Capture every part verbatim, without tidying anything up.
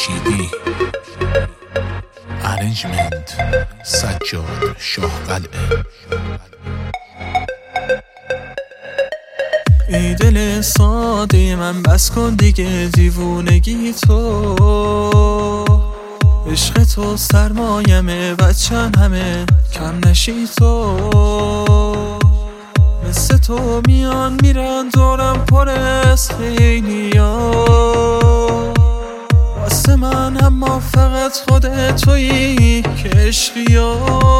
جمشیدی، ارنجمنت سجاد شاهقلعه. ای دل ساده من بس کن دیگه دیوونگی تو، عشق تو سرمایمه بچم همه کم نشی تو. مثل تو میان میرن دورم پر از خیلیا، واسه من اما فقط خودت تویی که عشقیا.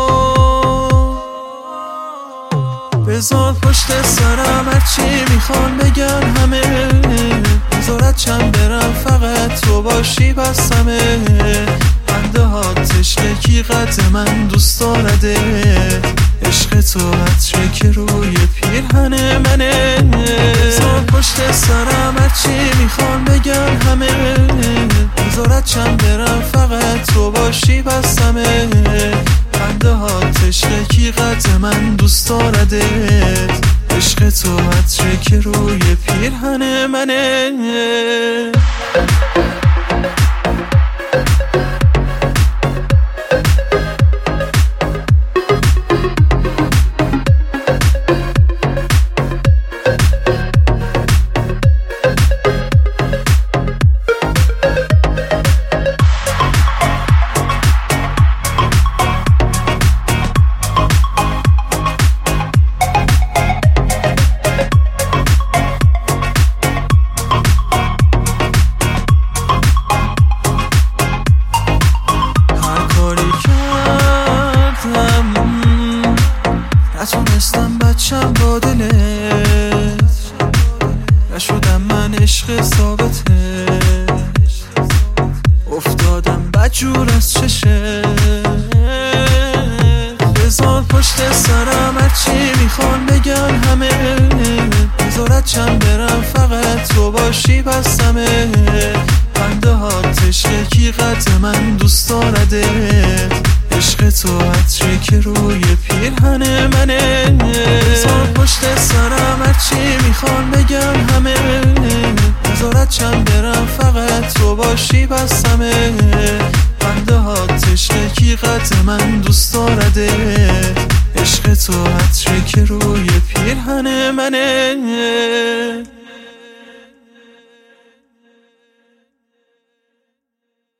بذار پشت سرم هرچی میخوان بگن همه، بذارت چند برم فقط تو باشی بسمه. بنده ها تشنه کی قد من دوست دارده، عشق تو عطره که روی پیرهن منه. بذار پشت سرم هرچی میخوان بگن همه، بذارت چند برم فقط تو باشی بسمه. بنده ها تشنه کی قد من دوست دارده، عشق تو عطره که روی پیرهن منه. نتونستم بچم با دلت، نشدم من عشق ثابتت، افتادم بدجور از چشت. بذار پشت سرم هرچی میخوان بگن همه، بذارت چند برم فقط تو باشی بسمه. بنده ها تشنه کی قد من دوست دارده، عشق تو عطره که روی پیرهن منه. بذار پشت سرم هرچی میخوان بگن همه، بذارت چند برم فقط تو باشی بسمه. بنده ها تشنه کی قد من دوست دارده، عشق تو عطره که روی پیرهن منه.